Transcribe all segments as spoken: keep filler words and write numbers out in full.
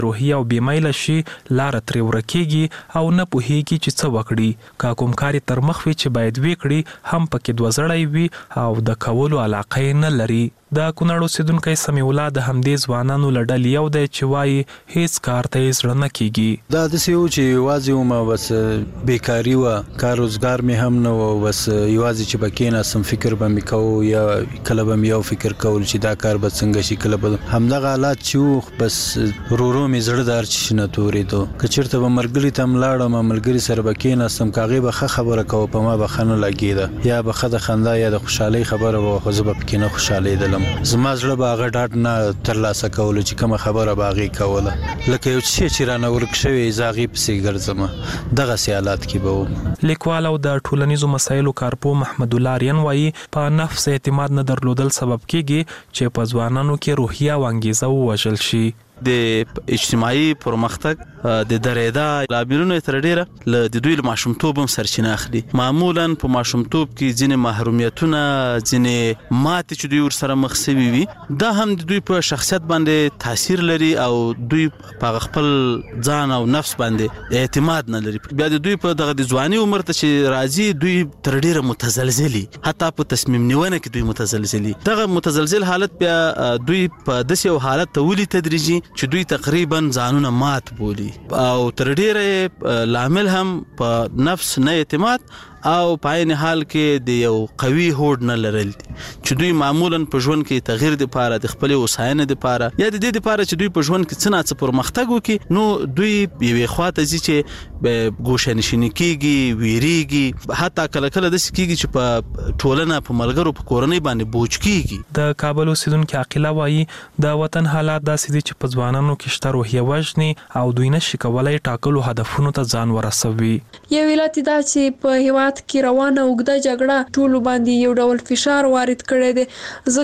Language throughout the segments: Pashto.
روحي او بیمیله شي لاره ترې ورکېږي او نه پوهېږي چې څه وکړي. که کوم کار یې تر مخ وي چې باید وکړي هم پکې دوزړی وي او د کولو علاقه یې نه لري. د کونړ اوسېدونکی سمیع الله د همدې ځوانانو له ډلې یو دی چې وایي هیڅ کار ته یې زړه نه کېږي. دا داسې و چې یوازې وم بس بیکاري وه، کار روزګار مې هم نه و، بس یوازې چې به کېناستم فکر به مې کوو یا کله به مې یو فکر کول چې دا کار به څنګه شي، کله به همدغه حالات چې و بس ورو ورو مې زړه د هر چیز نه تورېدو. که چېرته به ملګري ته هم لاړم ملګري سره به کېناستم که هغې به ښه خبره کوه په ما به ښه نه لګېده، یا به ښه د خندا یا د خوشحالۍ خبره به خو زه به پکې نه خوشحالېدلم. زما زړه به هغه ډاډ نه ترلاسه کولو چې کومه خبره به هغې کوله، لکه یو څه چې رانه ورک شوی زه هغې پسې ګرځم. دغسې حالات کې به و. لیکوال او د ټولنیزو مسایلو کارپوه محمد الله آریان وایي په نفس اعتماد نه درلودل سبب کېږي چې په ځوانانو کې روحیه او انګیزه ووژل شي. د اجتماعي پرمختګ د درېدا لاملونو تر ډیره له د دوی له ماشومتوب هم سرچینه اخلي. معمولا په ماشومتوب کې ځینې محرومیتونه، ځینې ماتې چې دوی ورسره مخ شوي وي، دا هم د دوی په شخصیت باندې تاثیر لري او دوی په خپل ځان او نفس باندې اعتماد نه لري. بیا د دوی په دغه د ځواني عمر ته چې راځي دوی تر ډیره متزلزلي، حتی په تصمیم نیونه کې دوی متزلزلي. دغه متزلزل حالت بیا دوی په داسې یو حالت ته ولي تدریجي چې دوی تقریبا ځانونه مات بولي او تر ډیره لامل هم په نفس نه اعتماد او په عین حال کې د یو قوي هوډ نه لرل چې دوی معمولا په ژوند کې تغییر د پاره د خپل وساینې د پاره یا د دې د پاره چې دوی په ژوند کې څه نه څه پرمختګ وکړي، نو دوی یوې خواته ځي چې ګوښه‌نشیني کېږي، ویریږي، حتی کله کله داسې کېږي چې په ټولنه په ملګرو په کورنۍ باندې بوج کېږي. د کابل اوسېدونکي عاقله وایي د وطن حالات داسې دي چې په ځوانانو کې شته روحیه وژني او دوی نشي کولی ټاکلو هدفونو ته ځان ورسوي. یو علت دا چې په هیواد کې روانه اوږده جګړه ټولو باندې یو ډول فشار وارد کړی دی،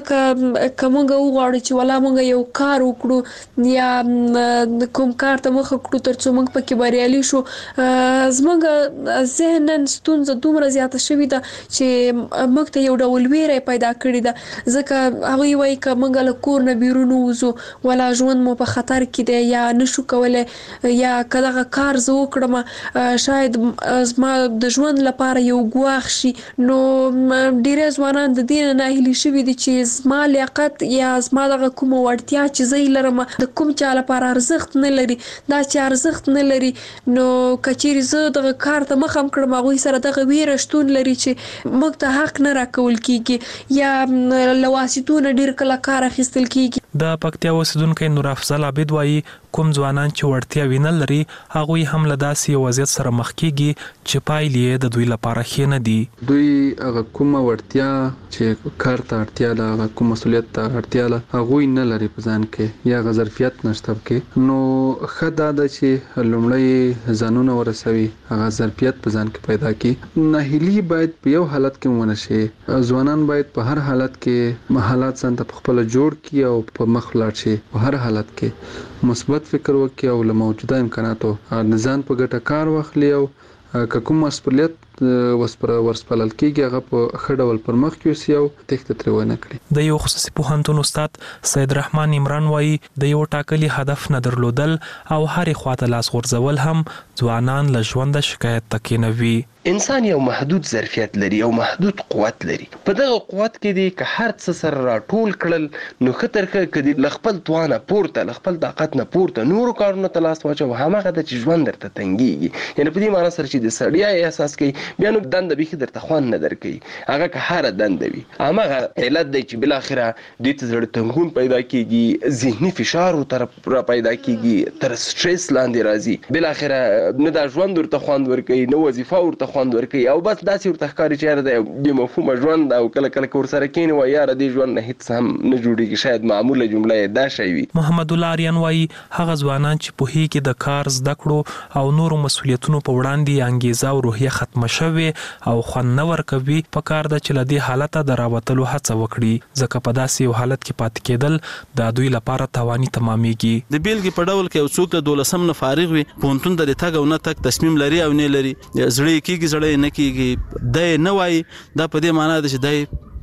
ځکه که موږ وغواړو چې ولا موږ یو کار وکړو یا کوم کار ته مخه کړو تر څو موږ پکې بریالي شو، زموږ ذهناً ستونزه دومره زیاته شوې ده چې موږ ته یو ډول ویره پیدا کړې ده، ځکه هغوی وایي که موږ له کور نه بیرون ووځو ولا ژوند مو په خطر کې دی یا نشو کولی، یا که دغه کار زه وکړم شاید زما د ژوند لپاره یو ګواښ شي. نو ډیری ځوانان د دې نه ناهیلي شوي دي چې زما لیاقت یا زما دغه کومه وړتیا چې زه یې لرم د کوم چا لپاره ارزښت نه لري. دا چې ارزښت نه لري نو که چیرې زه دغه کار ته مخه هم کړم هغوی سره دغه ویره شتون لري چې موږ ته حق نه راکول کېږي یا له واسطو نه ډېر کله کار اخیستل کېږي. د پکتیا اوسېدونکی نور افضل عابد وایي کوم ځوانان چې وړتیاوې نه لري هغوی هم له داسې یو وضعیت سره مخ کېږي چې پایلې یې د دوی لپاره ښې نه دي. دوی هغه کومه وړتیا چې کار ته اړتیا ده، هغه کوم مسؤلیت ته اړتیا ده، هغوی نه لري په ځان کې یا هغه ظرفیت نشته پکې. نو ښه دا ده چې لومړی ځانونه ورسوي، هغه ظرفیت په ځان کې پیدا کړي. ناهیلي باید په یو حالت کې ونه شي. ځوانان باید په هر حالت کې حالات ځان ته پخپله جوړ کړي او په مخ ولاړ شي. په هر حالت کې مثبت فکر وکړي او له موجوده امکاناتو د ځان په ګټه کار واخلي او که کوم مسؤلیت ورسپارل کېږي هغه په ښه ډول پر مخ یوسي او تېښته ترې ونه کړي. د یو خصوصي پوهنتون استاد سید رحمان عمران وایي د یو ټاکلي هدف نه درلودل او هرې خواته لاس غورځول هم ځوانان له ژونده شکایت ته کېنوي. انسان یو محدود ظرفیت لري او محدود قوت لري. په دغه قوت کې دی که هر څه سره راټول کړل نو ښه تر ښه که د له خپل توانه پورته له خپل طاقت نه پورته نورو کارونو ته لاس واچوه، هماغه ده چې ژوند درته تنګېږي. یعنې په دې معنی سره چې د ستړیا احساس کوي بیا نو دنده بیخي درته خوند نه درکوي، هغه که هره دنده وي. هماغه علت دی چې بالاخره دوی ته زړه تنګون پیدا کېږي، ذهني فشار ورته را پیدا کېږي، تر سټرس لاندې راځي، بالاخره نه دا ژوند ورته خوند ورکوي، نه وظیفه ورته خوند ورکوي او بس داسې ورته ښکاري چې یاره د بې مفهومه ژوند او کله کله که ورسره کښېني وایي یاره دې ژوند نه هېڅ هم نه جوړېږي. شاید معموله جمله یې دا شی وي. محمد الله آریان وایي هغه ځوانان چې پوهېږي د کار زده کړو او نورو مسؤلیتونو په وړاندې انګیزه او روحیه ختمه شوې او خوند نه ورکوي، پکار ده چې له دې حالته د راوتلو هڅه وکړي، ځکه په داسې یو حالت کې پاتې کېدل د دوی لپاره تاواني تمامېږي. د بیلګې په ډول کې یو څوک د دولسم نه فارغ وي، پوهنتون ته د تګ او نه تګ تصمیم لري او نه لري، زړه یې کېږي زړه یې نه کېږي، دی نه وایي، دا په دې معنا ده چې دی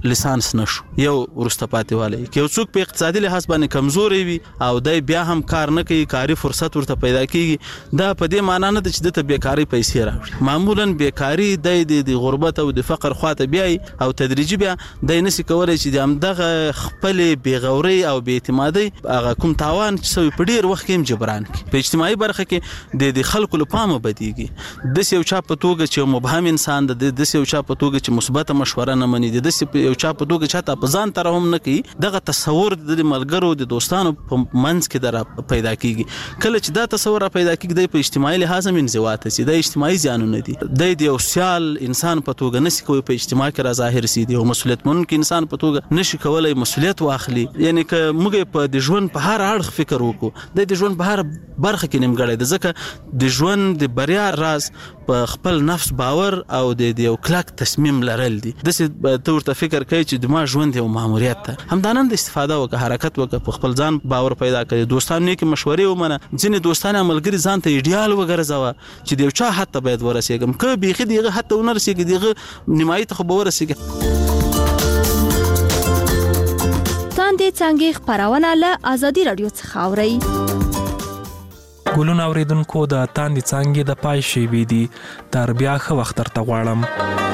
لیسانس نشو یو ورسته پاتې والی کې یو څوک په اقتصادي لحاظ باندې کمزوري وي او دای بیا هم کار نه کوي کاري فرصت ورته پیدا کیږي دا په دې معنی نه ده چې د بیکاری پیسې راوړي معمولا بیکاری د غربت او د فقر خواته بیاي او تدریجي بیا د نسی کولای چې د همدغه خپل بیغوري او بې اعتمادي هغه کوم تاوان چې په ډیر وخت کې جبران کی په اجتماعي برخه کې د خلکو له پامه بدیږي د یو چا په توګه چې مبهم انسان د د یو چا په توګه چې مثبت مشوره نه مني د یو چا په توګه چې تا په ځان تر هم نه کوي دغه تصور د ملګرو د دوستانو په منځ کې در پیدا کیږي کله چې دا تصور پیدا کیږي د په اجتماعي لحاظ من زوات سي د اجتماعي زیانونه دي د یو سیال انسان په توګه نشي کوي په اجتماع کې را ظاهر سي دی او مسولیت منونکي انسان په توګه نشي کولای مسولیت واخلي یعنی که موږ په د ژوند په هر اړخ فکر وکړو د ژوند په هر برخه کې نیمګړی د ځکه د ژوند د بریا راز په خپل نفس باور او د یو کلک تصمیم لرل دي د څه تور ته فکر کوي چې د ما ژوند یو ماموریت ته همدانند استفاده وکړه حرکت وکړه په خپل ځان باور پیدا کړي دوستانو کې مشورې ومنه ځینې دوستان عملګری ځان ته ایډیال وګرځوه چې د یو چا حتی باید ورسېږم که بیخي دغه حتی ونرسېږي دغه نیمایي ته خو به ورسېږي تاندې څنګه خبرونه له ازادي رادیو څخه اورئ ګلون اوریدونکو د تاندې څنګه د پای شی وی دي تر بیا خو وخت تر غواړم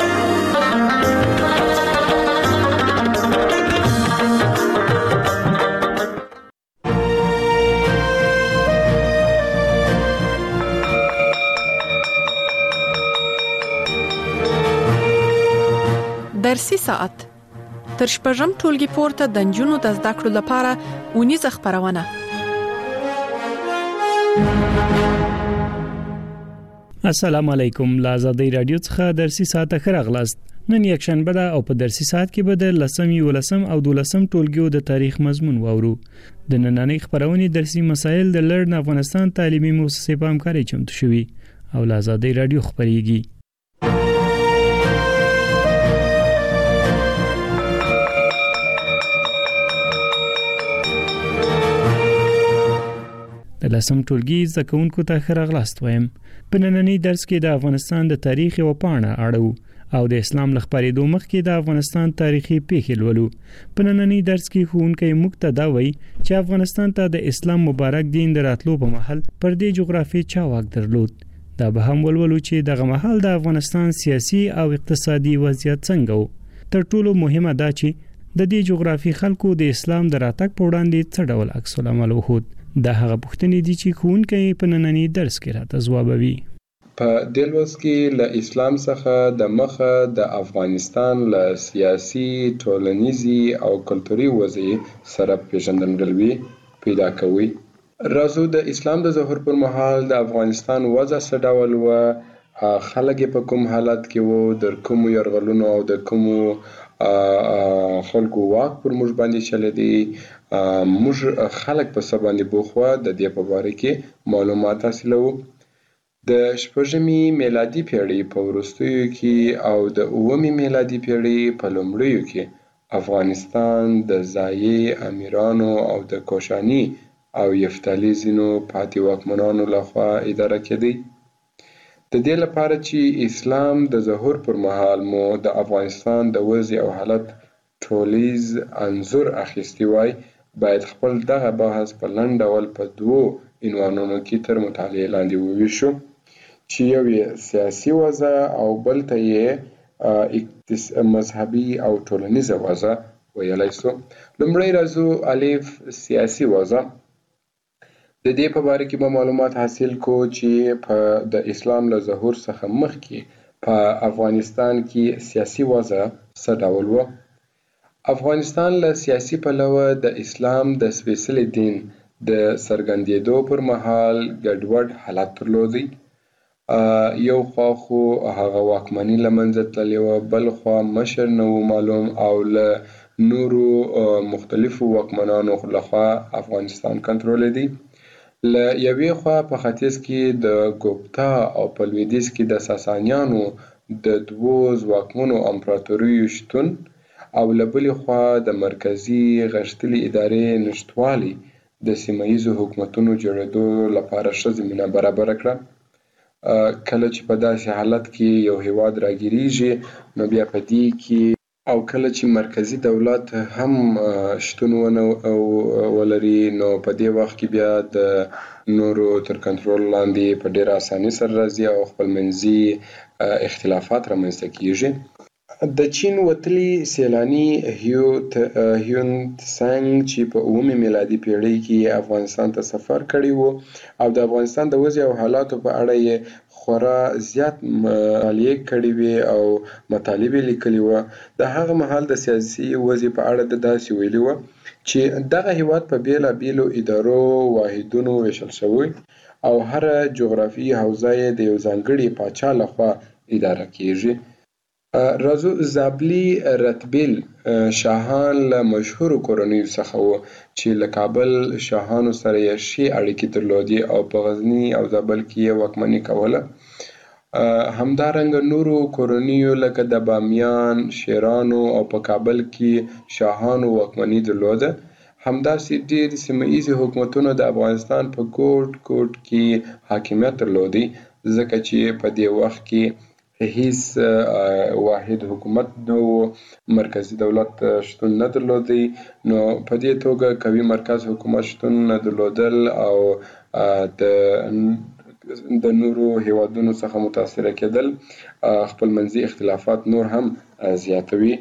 درسي ساعت تر شپږم ټولګي پورته د نجونو د زده کړو لپاره اونیزه خبرونه السلام علیکم لا آزادی رادیو څخه درسي ساعت خبر اغلاست نن یک شنبه ده او په درسي ساعت کې به د لسم یو لسم او دولسم ټولګیو د تاریخ مضمون واورو د نننۍ خبرونې درسي مسایل د لړن افغانستان تعلیمي مؤسسې په همکارۍ چمتو شوي او لا آزادی رادیو خبريږي د لسم ټولګي زده کوونکو ته ښه راغلاست وایم په نننۍ درس کې د افغانستان د تاریخ یوه پاڼه اړوو او د اسلام له خپرېدو مخکې د افغانستان تاریخي پیښې لولو په نننۍ درس کې ښوونکی موږ ته دا وایي چې افغانستان ته د اسلام مبارک دین د راتلو په مهال پر دې جغرافي چا واک درلود دا به هم ولولو چې دغه مهال د افغانستان سیاسي او اقتصادي وضعیت څنګه و تر ټولو مهمه دا چې د دې جغرافي خلکو د اسلام د راتګ په وړاندې څه ډول عکس العمل وښود دا هغه پوښتنې دي چې ښوونکی په نننۍ درس کې راته ځوابوي په دې لوست کې له اسلام څخه د مخه د افغانستان له سیاسي ټولنیزي او کلتوري وضعیت سره پیژندګلوي پیدا کوي راځو د اسلام د ظهور پر مهال د افغانستان وضع څه ډول و خلک په کوم حالت کې وو د کوم يرغلونو او د کوم خلکو واک پر موږ باندې چلے دي موږ خلک په سبا باندې بوخوا د دې په اړه کې معلومات حاصلو د شپږمې میلادي پیړۍ په وروستیو کې او د اوومې میلادي پیړۍ په لومړیو کې افغانستان د ځایي امیرانو او د کوشاني او یفتالیزینو پاتې واکمنانو لخوا اداره کېدی د دې لپاره چې اسلام د ظهور پر مهال مو د افغانستان د وضع او حالت ټولیز انظور اخیستی وای باید خپل دغه بحث په لنډ ډول په دوو عنوانونو کې تر مطالعې لاندې وویشو چې یو یې سیاسي وضع او بل ته یې مذهبي او ټولنیزه وضع ویلای شو لومړی راځو الف سیاسي وضع د دې په اړه کې به معلومات حاصل کو چې په د اسلام له ظهور څخه مخکې په افغانستان کې سیاسي وضع څه ډول و افغانستان له سیاسي پلوه د اسلام د سپېڅلي دین د څرګندېدو پر مهال ګډوډ حالت درلودی یو خوا خو هغه واکمني له منځه تللې وه بل خوا مشر نه و معلوم او له نورو مختلفو واکمنانو لخوا افغانستان کنټرولېدی له یوې خوا په ختیځ کې د ګوپتا او په لویدیځ کې د ساسانیانو د دوو ځواکمنو امپراتوریو شتون او له بلې خوا د مرکزي غښتلې ادارې نشتوالي د سیمه ییزو حکومتونو جوړېدو لپاره ښه زمینه برابره کړه کله چې په داسې حالت کې یو هیواد راګیریږي نو بیا په دې کې او کله چې مرکزی دولت هم شتون ونه ولري نو په دې وخت کې بیا د نورو تر کنټرول لاندې په ډېر اساني سره راځي او خپلمنځي اختلافات رامنځته کیږي. د چین وتلي سیلانی هیو هیون تسنګ چې په اومه میلادي پیړۍ کې افغانستان ته سفر کړی وو او د افغانستان د وضع او حالاتو په اړه یې خورا زیات مطالعه کړې وي او مطالب لیکلي وو. د هغه مهال د سیاسي وضع په اړه د داسې ویلي وو چې دغه هیواد په بیلا بیلو ادارو واحدونو ویشل شوی او هر جغرافي حوزه د یو ځانګړي پاچا لخوا اداره کیږي. رازو زابلی رتبیل شاهان له مشهورو کورنیو څخه وو چې له کابل شاهانو سره یې ښې اړیکې درلودې او په غزني او زابل کې یې واکمني کوله. همدارنګه نورو کورنیو لکه د بامیان، شیرانو او په کابل کې شاهانو واکمني درلوده. همداسې ډېر سیمه ییزې حکومتونو د افغانستان په ګوټ ګوټ کې حاکمیت درلودی ځکه چې په دې وخت کې هیڅ واحد حکومت نو مرکزی دولت شتون نه درلودی نو په دې توګه قوي مرکز حکومت شتون نه درلودل او د د نورو هیوادونو څخه متاثر کېدل خپلمنځي اختلافات نور هم زیاتوي.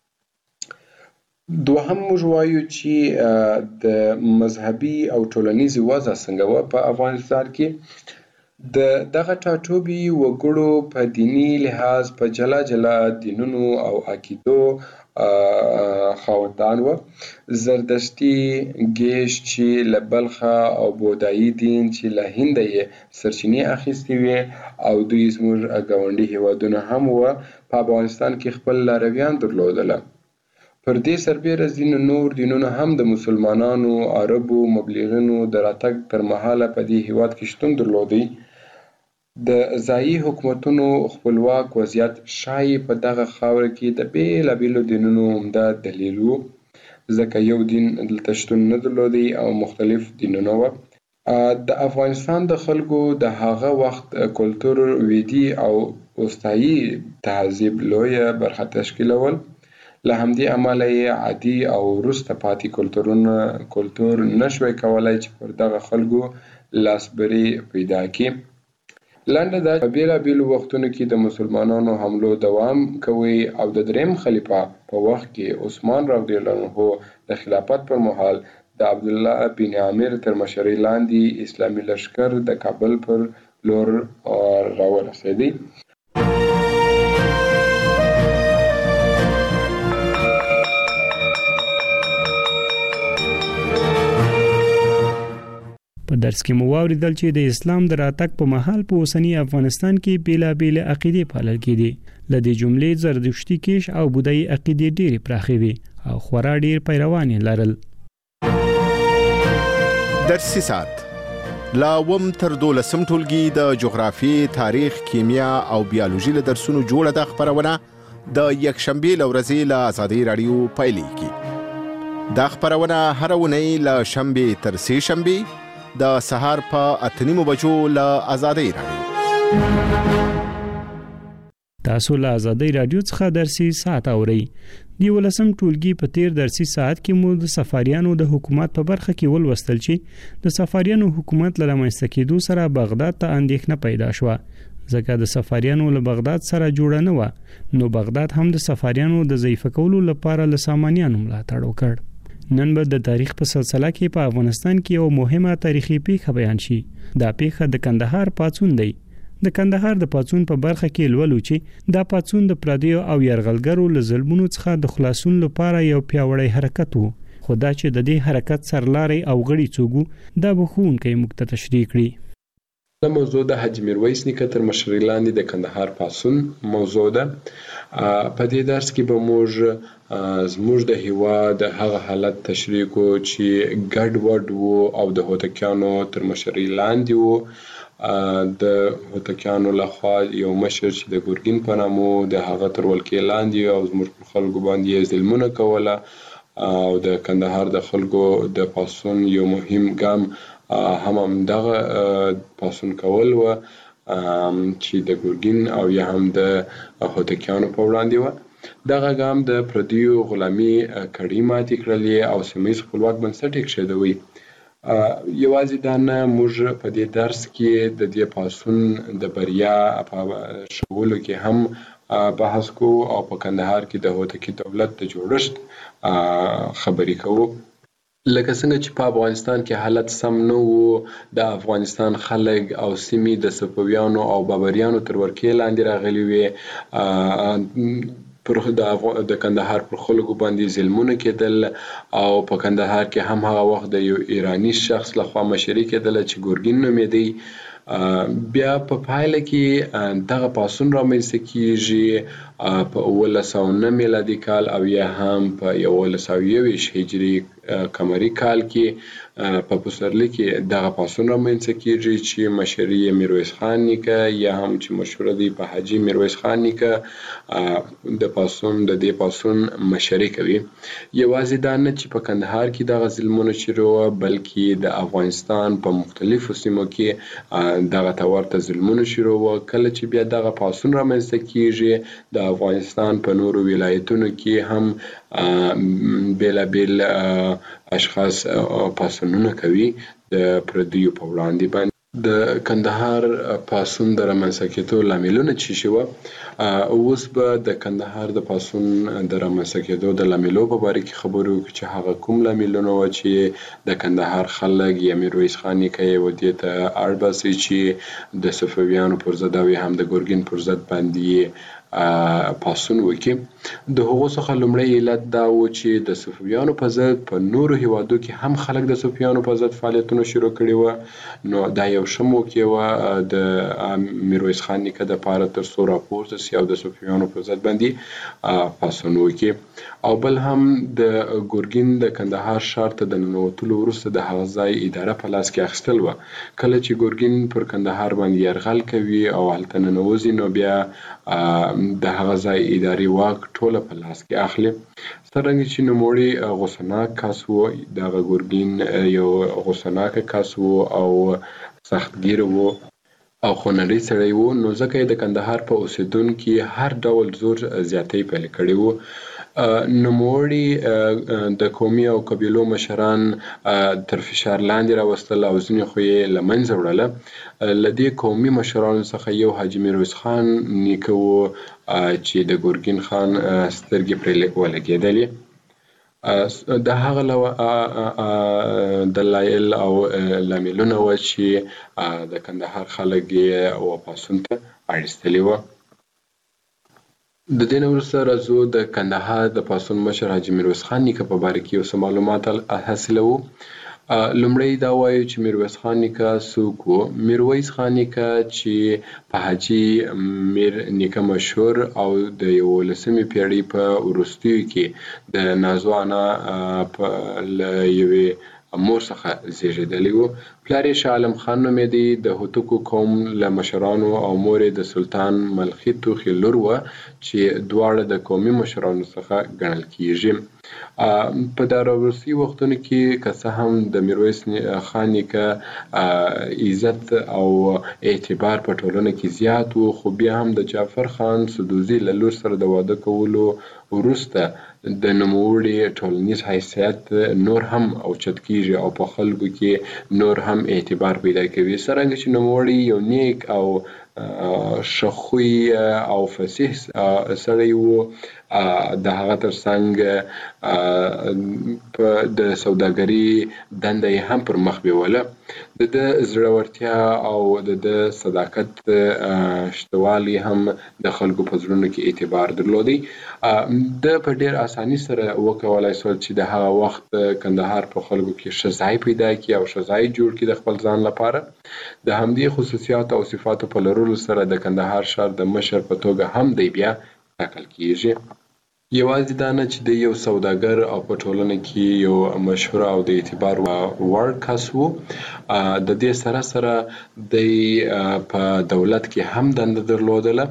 دوهم موږ وایو چې د مذهبي او ټولنیزي وضع څنګه وه په افغانستان کې. د دغه ټاټوبي وګړو په دینی لحاظ په جلا جلا دینونو او عقیدو خاوندان وو. زردشتي، ګیش چې له بلخه او بودایي دین چې له هنده یې سرچینې اخیستې وې او دوی زموږ ګاونډي هیوادونه هم وو په افغانستان کې خپل لارویان درلودله. پر دې سربیره ځینو نور دینونه هم د مسلمانانو، عربو، مبلغینو د راتګ تر مهاله په دې هیواد کې شتون درلودی. د ځایي حکومتونو خپلواک وضعیت ښایي په دغه خاوره کې د بیلابیلو دینونو عمده دلیل و ځکه یو دین دلته شتون نه درلودی او مختلف دینونه وو. د افغانستان د خلکو د هغه وخت کلتور ویدي او اوستایي تهذیب لویه برخه تشکیلول. له همدې امله یې عادي او وروسته پاتې کلتورونه کلتور نشوی کولای چې پر دغه خلکو لاسبري پیدا کړي. لنډه دا په بیلابیلو وختونو کې د مسلمانانو حملو دوام کوي او د دریم خلیفه په وخت کې عثمان رضی الله عنه د خلافت پر مهال د عبدالله بن عامر تر مشرۍ لاندې اسلامي لښکر د کابل پر لور راورسېدی. په درس کې مو واوریدل چې د اسلام د راتګ په مهال په اوسنی افغانستان کې بیلابیل عقیدې پالل کېدي. ل دې جملې زردشتي، کیش او بودایي عقیدې ډېرې پراخې وي او خورا ډېر پیروان یې لرل. درسي ساعت لا وم تر دولسم ټولګي د جغرافیې، تاریخ، کیمیا او بیولوژي له درسونو جوړه د خبرونه د یکشنبې له ورځې له آزادۍ راډیو پیلېږي. دا خبرونه هره اونۍ له شنبې تر سې شنبې د سهار په اته نیمو بجو له آزادۍ راډیو. تاسو له آزادۍ راډیو څخه درسي ساعت اورئ. د یولسم ټولګي په تیر درسي ساعت کې مو د سفاریانو د حکومت په برخه کې ولوستل چې د سفاریانو حکومت له رامنځته کېدو سره بغداد ته اندېښنه پیدا شوه ځکه د سفاریانو له بغداد سره جوړه نه وه نو بغداد هم د سفاریانو د ضعیفه کولو لپاره له سامانیانو ملاتړ وکړ. نن به د تاریخ په سلسله کې په افغانستان کې یو مهمه تاریخي پیښه بیان شي. دا پیښه د کندهار پاڅون دی. د کندهار د پاڅون په برخه کې لولو چې دا پاڅون د پردیو او یرغلګرو له ظلمونو څخه د خلاصون لپاره یو پیاوړی حرکت و. خو دا چې د دې حرکت سرلاري او غړي څوک دا به ښوونکی موږ ته تشریح کړي. دا موضوع د حاجي میرویس نیکه تر مشرۍ لاندې د کندهار پاڅون موضوع ده. په دې درس کې به موږ زموږ د هیواد هغه حالت تشریح کو چې ګډ وډ وو او د هوتکیانو تر مشرۍ لاندې وو. د هوتکیانو لخوا یو مشر چې د ګورګین په نامه د هغه تر ولکې لاندې او زموږ په خلکو باندې ظلمونه کوله او د کندهار د خلکو د پاڅون یو مهم ګام هم هم دغه پاڅون کول و چې د ګورګین او یا هم د هوتکیانو په وړاندې و. دغه ګام د پردیو غلامي کړۍ ماتې کړلې او سیمه ییز خپلواک بنسټ یې کښېدوی. یوازې دا نه، موږ په دې درس کې د دې پاڅون د بریا په ښودلو کې هم بحث کوو او په کندهار کې د هوتکي دولت د جوړښت خبرې کوو. لکه څنګه چې په افغانستان کې حالت سم نه و، د افغانستان خلک او سیمې د صفویانو او بابریانو تر ورکې لاندې راغلي وې. پر د کندهار پر خلکو باندې ظلمونه کېدل او په کندهار کې هم هغه وخت د یو ایرانی شخص لخوا مشري کېدله چې ګورګین نومېدی. بیا په پایله کې دغه پاڅون رامنځته کیږي په اوولس سوه نه میلادي کال او یا هم په یولس سوه یوویشت هجري قمري کال کې په پسرلي کې دغه پاڅون رامنځته کیږي چې مشري یې میرویس خان نیکه یا هم چې مشهوره دی په حاجي میرویس خان نیکه د پاڅون د دې پاڅون مشري کوي. یوازې دا نه چې په کندهار کې دغه ظلمونه شروع وه، بلکې د افغانستان په مختلفو سیمو کې دغه ته ورته ظلمونه شروع وه. کله چې بیا دغه پاڅون رامنځته کیږي د افغانستان په نورو ولایتونو کې هم بیلابیل اشخاص پاڅونونه کوي د پردیو په وړاندې باندې. د کندهار پاڅون د رامنځته کېدو لاملونه څه شي وه؟ اوس به د کندهار د پاڅون د رامنځته کېدو د لاملو په باره کې خبرې وکړو چې هغه کوم لاملونه وه چې د کندهار خلک یا میرویس خان نیکه یې و دې ته اړ باسي چې د صفویانو پر ضد او یا هم د ګورګین پر ضد باندې پاڅون وکړي. د هغو څخه لومړی علت دا و چې د صفویانو په ضد په نورو هیوادو کې هم خلک د صفویانو په ضد فعالیتونه شروع کړي وه. نو دا یو ښه موقع وه د میرویس خان نیکه دپاره تر څو راپورته سي او د صفویانو په ضد باندې پاڅون وکړي. او بل هم د ګورګین د کندهار ښار ته د ننوتلو وروسته د هغه ځای اداره په لاس کې اخیستل وه. کله چې ګورګین پر کندهار باندې یرغل کوي او هلته ننوځي، نو بیا د هغه ځای اداري واک ټوله په لاس کې اخلي. څرنګه چې نوموړی غوسناک کس و، دغه ګورګین یو غوسناکه کس و او سختګیره و او خونړی سړی و، نو ځکه یې د کندهار په اوسېدونکي هر ډول زور زیاتی پیل کړی و. نوموړي د قومي او قبیلو مشران تر فشار لاندې راوستل او ځینې خو یې له منځه وړله. له دې قومي مشرانو څخه یو حاجي میرویس خان نیکه و چې د ګورګین خان سترګې پرې ولګېدلې. د هغه دلایل او لاملونه وه چې د کندهار خلک یې و پاڅون ته اړ ایستلي وه. د دې نه وروسته راځو د کندهار د پاڅون مشر حاجي میرویس خان نیکه په باره کې یو څه معلومات حاصلوو. لومړی دا وایو چې میرویس خان نیکه څوک و. میرویس خان نیکه چې په حاجي میر نیکه مشهور او د یولسمې پیړۍ په وروستیو کې د نازو انا له یوې مور څخه زیږېدلی و. پلار یې شاه عالم خان نومېدی، د هوتکو قوم له مشرانو او مور یې د سلطان ملخي توخي لور وه چې دواړه د قومي مشرانو څخه ګڼل کیږي. په دا راوروستي وختونو کې که څه هم د میرویس خان نیکه عزت او اعتبار په ټولنه کې زیات و، خو بیا هم د جعفر خان سدوزي له لور سره د واده کولو وروسته د نوموړي ټولنیز حیثیت نور هم اوچت کیږي او په خلکو کې نور هم اعتبار پیدا کوي. څرنګه چې نوموړي یو نیک او ښه خوی او فصیح سړی و، د هغه ترڅنګ د سوداګري دنده یې هم پر مخ بیوله. د ده زړورتیا او د ده صداقت شتوالی هم د خلکو په زړونو کې اعتبار درلودی. ده په ډېر اساني سره وکولای شول چې د هغه وخت کندهار په خلکو کې ښه ځای پیدا کړي او ښه ځای جوړ کړي د خپل ځان لپاره. د همدې خصوصیاتو او صفاتو په لرلو سره د کندهار ښار د مشر په توګه هم دی بیا ټاکل کیږي. یوازې دا نه چې د یو سوداګر او په ټولنه کې یو مشهور او د اعتبار وړ کس و، د دې سره سره د په دولت کې هم دنده درلودله.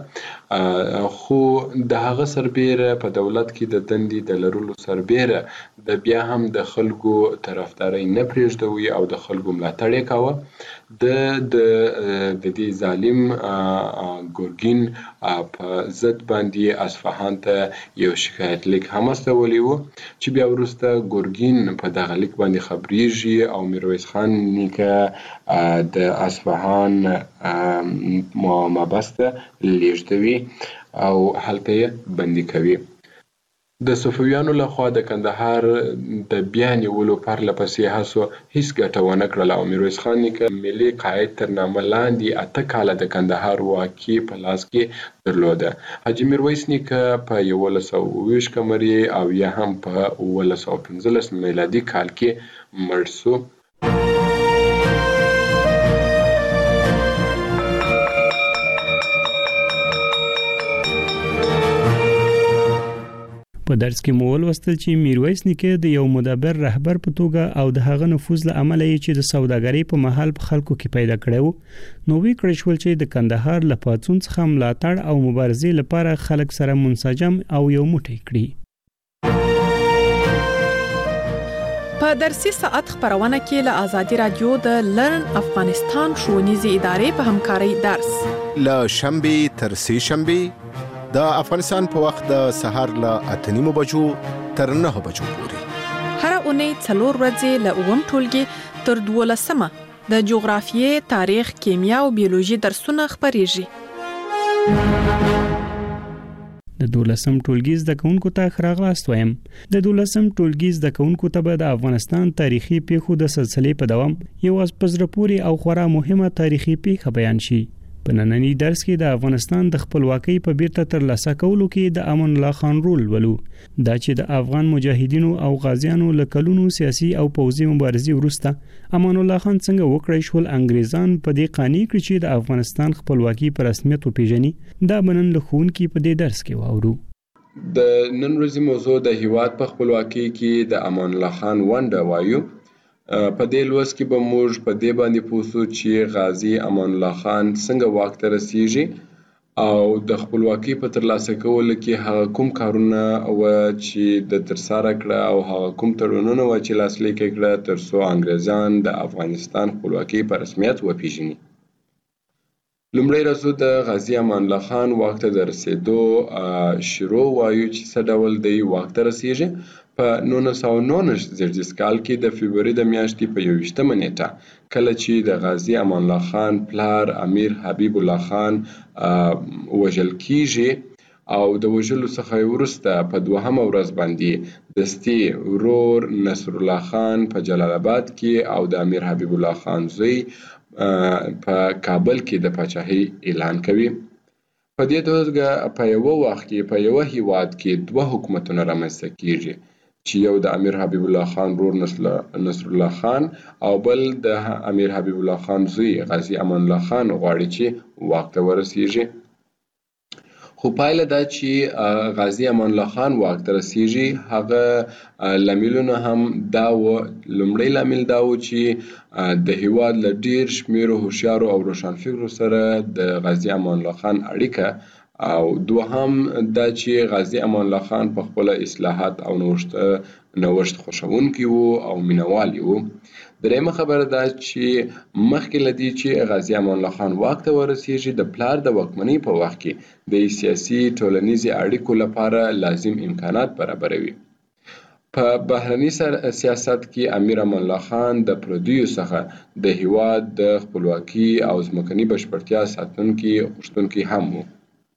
خو د هغه سربیره په دولت کې د دندې د لرلو سربیره د بیا هم د خلکو طرفداري نه پرېږدوي او د خلکو ملاتړ یې کاوه. د د دې ظالم ګورګین په ضد باندې اصفهان ته یو شکایت لیک هم استولی و چې بیا وروسته ګورګین په دغه لیک باندې خبرېږي او میرویس خان نیکه د اصفهان محمبس ته لیږدوي او هلته یې بندي کوي. د صفویانو لخوا د کندهار د بیا نیولو پرله پسې هڅو هیڅ ګټه ونه کړله او میرویس خان نیکه ملي قاید تر نامه لاندې اته کاله د کندهار واکي په لاس کې درلوده. حاجي میرویس نیکه په یولس سوه اوه ویشت قمري او یا هم په اوولس سوه پنځلس میلادي کال کې مړ سو. په درس کې مو ولوستل چې میرویس نیکه د یو مدبر رهبر په توګه او د هغه نفوذ له امله چې د سوداګرۍ په محل په خلکو کې پیدا کړو نو وی کړی شول چې د کندهار له پاڅون څخه ملاتړ او مبارزې لپاره خلک سره منسجم او یو موټی کړي. په درسي ساعت خبرونه کې له آزادي رادیو د لرن افغانستان ښوونیزې ادارې په همکارۍ درس له شنبه تر سه شنبه د افغانستان په وخت د سهار له اته نیمو بجو تر نهه بجو پورې هر اونۍ څلور ورځې له اووم ټولګي تر دولسمه د جغرافیې، تاریخ، کیمیا او بیولوژي درسونه خبرېږي. د دولسم ټولګي زده کوونکو ته ښه راغلاست وایم. د دولسم ټولګي زده کوونکو ته به د افغانستان تاریخي پیښو د سلسلې په دوام یو از په زړه پورې او خورا مهمه تاریخي پیښه بیان شي. په نننی درس کې د افغانستان د خپلواکۍ په بیرته ترلاسه کولو کې د امان الله خان رول ولو دا چې د افغان مجاهدینو او غازیانو له کلونو سیاسي او پوځي مبارزې وروسته امان الله خان څنګه وکړی شول انګریزان په دې قانع کړ چې د افغانستان خپلواکي په رسمیت وپیژني. دا بنن له ښوونکي په دې درس کې واورو. د نن ورځې موضوع د هیواد په خپلواکۍ کې د امان الله خان ونډه وایو. په دې لوست کې به موږ په دې باندې پوه شو چې غازی امان الله خان څنګه واک ته رسیږي او د خپلواکۍ په ترلاسه کولو کې هغه کوم کارونه و چې د ترسره کړه او هغه کوم تړونونه و چې لاسلیک کړه تر څو انګریزان د افغانستان خپلواکۍ په رسمیت وپیژني. لومړی راځو د غازی امان الله خان واک ته د رسېدو شروع وایو چې څه ډول دی واک ته رسیږي. په نولس سوه نولس زیږدیز کال کې د فبروري د میاشتې په یوویشتمه نیټه کله چې د غازی امان الله خان پلار امیر حبیب الله خان وژل کیږي او د وژلو څخه وروسته په دوهمه ورځ باندې دستي ورور نصر الله خان په جلال آباد کې او د امیر حبیب الله خان زوی په کابل کې د پاچاهۍ اعلان کوي. په دې توګه په یو وخت کې په یو هیواد کې دوه حکومتونه رامنځته کیږي چې یو د امیر حبیب الله خان رور نصر الله خان او بل د امیر حبیب الله خان زوی غازی امان الله خان غواړي چې واک ته ورسیږي. خو پایله دا چې غازی امان الله خان واک ته رسیږي هغه لاملونه هم دا و. لومړی لامل دا و چې د هیواد له ډیر شمیرو هوښیارو او روښانفکرو سره د غازی امان الله خان اړیکه او دوهم دا چې غازی امان الله خان په خپل اصلاحات او نوښت نوښت خوښونکی وو او مینوال وو. درېمه خبره دا چې مخکې له دې چې غازی امان الله خان واک ته ورسیږي د پلار د واکمنۍ په وخت کې د سیاسي ټولنیزې اړیکو لپاره لازم امکانات برابروي. په بهرني سیاست کې امیر امان الله خان د پردیو څخه د هیواد د خپلواکۍ او ځمکني بشپړتیا ساتونکي غوښتونکي هم وو.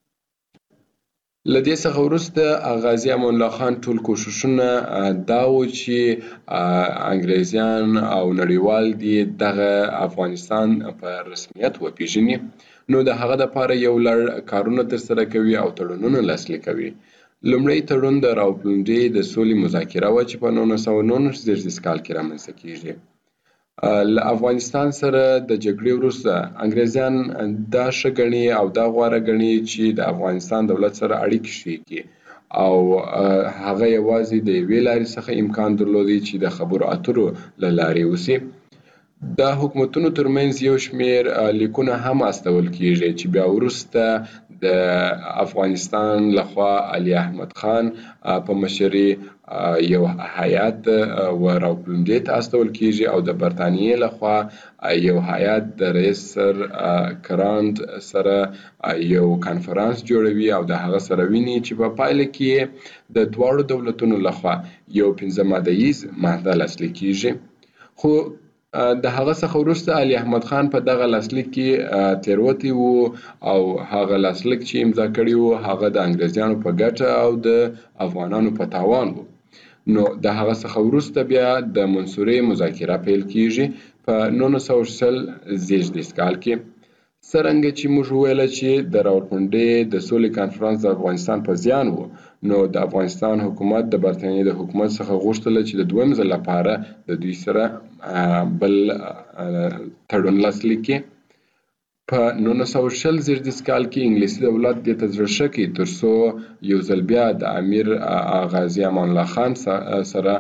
له دې څخه وروسته غازی امان الله خان ټول کوښښونه دا و چې انګریزیان او نړیوال دي دغه افغانستان په رسمیت وپیژني. نو د هغه دپاره یو لړ کارونه ترسره کوي او تړونونه لاسلیک کوي. لومړی تړون د راوپلنډۍ د سولې مذاکره وه چې په نولس سوه نولس زیږدیز کال کې رامنځته کیږي. له افغانستان سره د جګړې وروسته انګریزان دا ښه ګڼي او دا غوره ګڼي چې د افغانستان دولت سره اړیکې ښې کړي او هغه یوازې د یوې لارې څخه امکان درلودی چې د خبرو اترو له لارې وسي. د حکومتونو ترمنځ یو شمیر لیکونه هم استول کیږي چې بیا وروسته د افغانستان لخوا علي احمد خان په مشرۍ یو هیات و راوپلوندې ته استول کیږي او د برتانیې لخوا یو هیات د رئیس سر کرانت سره یو کانفرنس جوړوي او د هغه سره ویني چې په پایله کې د دواړو دولتونو لخوا یو پنځه ماده ییز معاهده لاسلیک کیږي. خو د هغه څخه وروسته علي احمد خان په دغه لاسلیک کې تیروتي وو او هغه لاسلیک چې امضا کړی وو هغه د انګریزانو په ګټه او د افغانانو په تاوان وو. نو د هغه څخه وروسته بیا د منصورې مذاکره پیل کیږي په نولس سوه شل زیږدیز کال کې. څرنګه چې موږ وویل چې د راوپلوندې د سولې کانفرنس د افغانستان په زیان وو، نو د افغانستان حکومت د برتانیې د حکومت څخه غوښتل چې د دویم ځل لپاره د دوی سره بل تړون لاسلیک کړي. په نولس سوه شل زیږدیز کال کې انګلیسي دولت دې ته زړه ښه کړي ترڅو یو ځل بیا د امیر غازي امان الله خان سره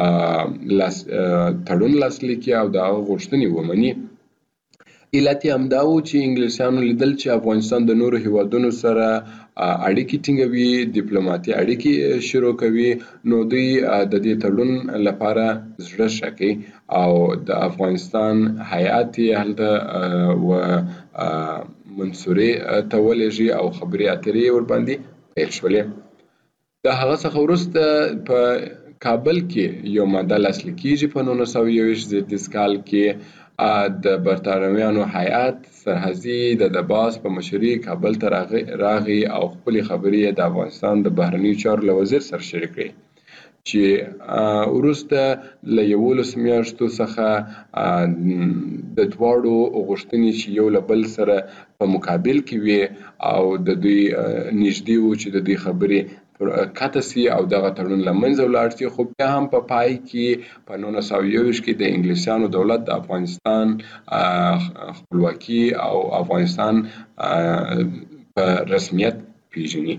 تړون لاسلیک کړي او د هغه غوښتنې ومني. علت یې همدا و چې انګلیسیانو لیدل چې افغانستان د نورو هیوادونو سره اړیکې ټینګوي، ډیپلوماټي اړیکې شروع کوي، نو دوی د دې تړون لپاره زړه ښه کوي او د افغانستان هیات یې هلته و منصورې ته ولېږي او خبرې اترې ورباندې پیل شولې. د هغه څخه وروسته په کابل کې یو ماده لاسلیک کیږي په نولس سوه یوویشت زیږدیز کال کې. د برتانویانو هیات سرحدي د دباس په مشرۍ کابل ته راغی او خپلې خبرې د افغانستان د بهرنیو چارو له وزیر سره شریک کړې چې وروسته له یولس میاشتو څخه د دواړو غوښتنې چې یو له بل سره په مقابل کې وي او د دوی نږدې و چې د دوی خبرې کته سي او دغه تړون له منځه ولاړ سي. خو بیا هم په پای کې په نولس سوه یوویشت کې د انګلیسیانو دولت د افغانستان خپلواکي او افغانستان په رسمیت پیژني.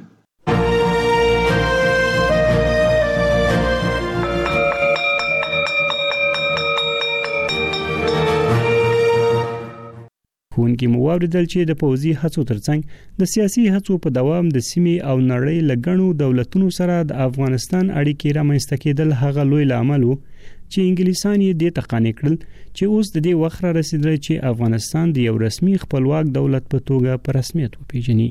ښوونکي مو واوریدل چې د پوځي هڅو ترڅنګ د سیاسي هڅو په دوام د سیمې او نړۍ له ګڼو دولتونو سره د افغانستان اړیکې رامنځته کېدل هغه لوی لامل و چې انګلیسان یې دې ته قانع کړل چې اوس د دې وخت را رسیدلی چې افغانستان د یو رسمي خپلواک دولت په توګه په رسمیت وپیژني.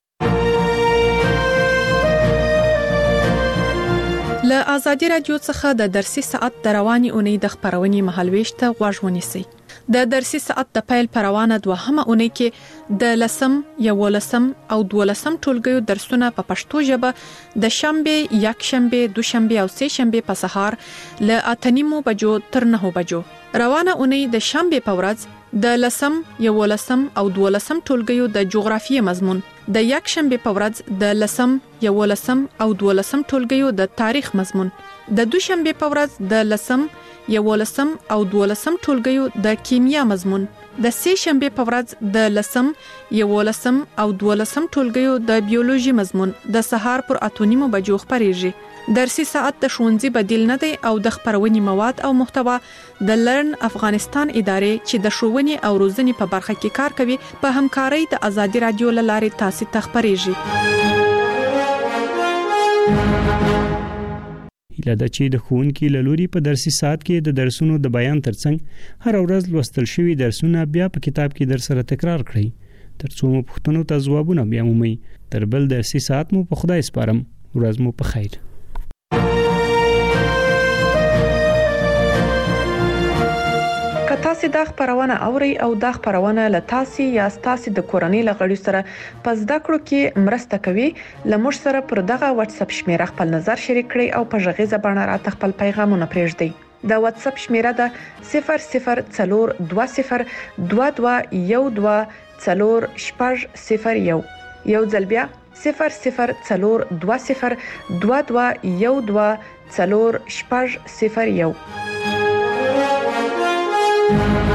له ازادي رادیو څخه د درسي ساعت د رواني اونۍ د خبرونې مهالويش ته غوږ ونیسئ. د درسي ساعت د پیل پروانه دوهمه اونۍ کې د لسم، یولسم او دولسم ټولګیو درسونه په پښتو ژبه د شنبه، یکشنبه، دوشنبه او سه شنبه په سهار له اته نیمو بجو تر نهو بجو. روانه اونۍ د شنبه په ورځ د لسم، یولسم او دولسم ټولګیو د جغرافیې مضمون، د یکشنبه په ورځ د لسم، یولسم او دولسم ټولګیو د تاریخ مضمون، د دوشنبه په ورځ د لسم، یولسم او دولسم ټولګیو د کیمیا مضمون، د سه شنبه په ورځ د لسم، یولسم او دولسم ټولګیو د بیولوژي مضمون د سهار پر اته نیمو بجو خبرېږي. درسي ساعت د ښوونځي بدیل نه دی او د خبرونې مواد او محتوا د لرن افغانستان ادارې چې د ښوونې او روزنې په برخه کې کار کوي په همکارۍ د ازادي رادیو له لارې تاسو ته خبرېږي. هیله ده چې د ښوونکي له لوري په درسي ساعت کې د درسونو د بیان ترڅنګ هر ورځ لوستل شوي درسونه بیا په کتاب کې در سره تکرار کړئ ترڅو مو پوښتنو ته ځوابونه بیا مومئ. تر بل درسي ساعت مو په خدای سپارم. ورځ مو په خیر. که تاسو دا خبرونه اورئ او دا خبرونه له تاسو یا تاسو د کورنۍ لغړي سره پس دا کړو کې مرسته کوي، لمر سره پر دغه واتس اپ شمیره خپل نظر شریک کړئ او په ژغې زبانه راته خپل پیغامونه پرېږدئ. دا واتس اپ شمیره ده صفر صفر څلور دوه صفر دوه دوه یو دوه څلور شپږ صفر یو. یو ځل بیا صفر صفر څلور دوه صفر دوه دوه یو دوه څلور شپږ صفر یو.